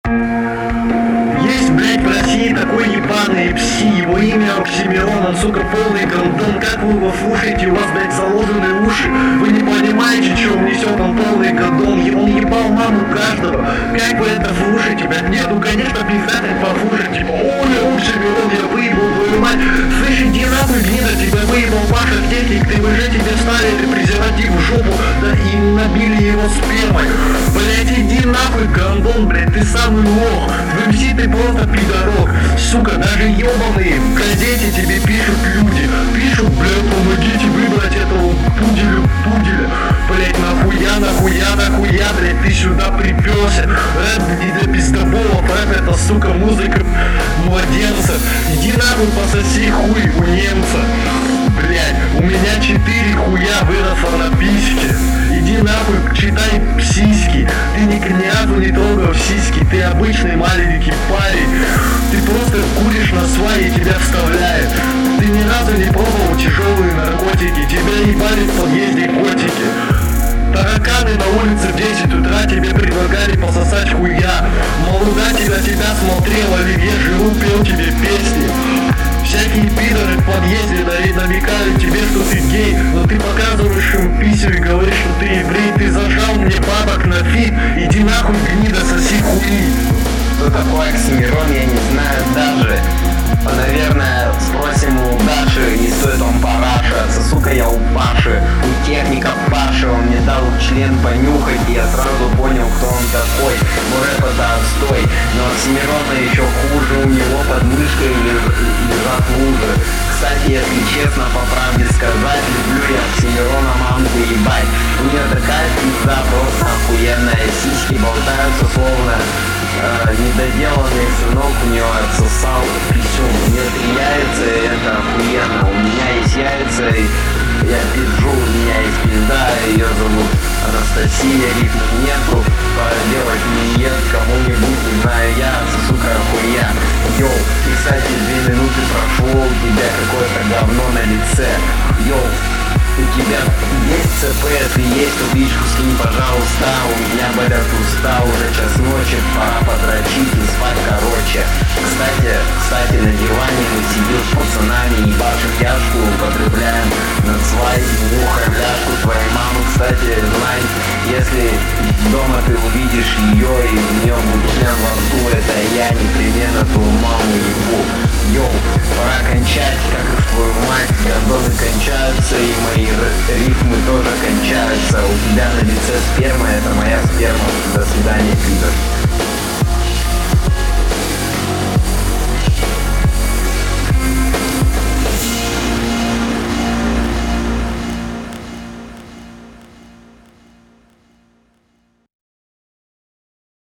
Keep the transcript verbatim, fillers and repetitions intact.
Есть, блядь, в России такой ебаный пси, его имя Оксимирон, он, сука, полный гондон. Как вы его слушаете, у вас, блядь, заложены уши. Вы не понимаете, что он несет, он полный гондон. Он ебал маму каждого. Как вы это слушаете, блядь? Нет, ну, конечно, пиздатый послушать, типа, ой, Оксимирон, я выебал твою мать. Слышь, иди нахуй, гнида, тебя выебал Паша Техник, ты уже тебе ставили презерватив в жопу, да и набили его спермой. Блядь, иди нахуй, гондон, блядь, ты самый лох. В МС ты просто пидорок. Сука, даже ебаные в газете тебе пишут люди. Пишут, блядь, помогите выбрать этого пуделя, пуделя. Блядь, нахуя, нахуя, нахуя, блядь, ты сюда приперся. Рэп не для пиздоболов, рэп это, сука, музыка младенца. Иди нахуй пососи хуй у немца. Блядь, у меня четыре хуя выросло на письке. Иди нахуй, читай сиськи. Ты ни, ни разу не трогал сиськи. Ты обычный маленький парень. Ты просто куришь на свай и тебя вставляет. Ты ни разу не пробовал тяжелые наркотики. Тебя ебали в подъезде котики. Тараканы на улице в десять утра тебе предлагали пососать хуя. Молода тебя тебя смотрела, Оливье Жиру пел тебе песни. Всякие пидоры в подъезде намекают тебе, что ты гей, но ты показываешь им писю и говоришь, что ты еврей. Ты зажал мне бабок на фит, иди нахуй, гнида, соси хуи. Кто такой Оксимирон, я не знаю даже. Наверное, спросим у Даши, не стоит он параша. Сука, я у Паши, у техника Паши. Он мне дал член понюхать, и я сразу понял, кто он такой. Ну рэп это отстой, но Оксимирона еще хуже. У него под мышкой лежат лужи. Кстати, если честно, по правде сказать, люблю я Оксимирона мамку ебать. У нее такая пизда, просто охуенная. Сиськи болтаются словно э, недоделанный сынок у нее отсосал писю. Мне три яйца, и это охуенно. У меня есть яйца, и я пизжу, у меня есть пизда, ее зовут Анастасия, рифмов нету, делать минет кому-нибудь, не знаю я, сука, хуя. Йоу, и, кстати, две минуты прошло, у тебя какое-то говно на лице. Йоу, у тебя есть ЦП, если есть, то бичку скинь, пожалуйста. У меня болят уста, уже час ночи, пора подрочить и спать, короче. Кстати, кстати, на диване мы сидим с пацанами, ебашим яшку, употребляем нацвай, нюхаем ляжку твоей мамы. Кстати, знай, если дома ты увидишь ее и в нем будет член во рту, это я непременно твою маму ебу. Йоу, пора кончать, как и в твою мать, гондоны кончаются, и мои рифмы тоже кончаются. У тебя на лице сперма, это моя сперма. До свидания, пидор.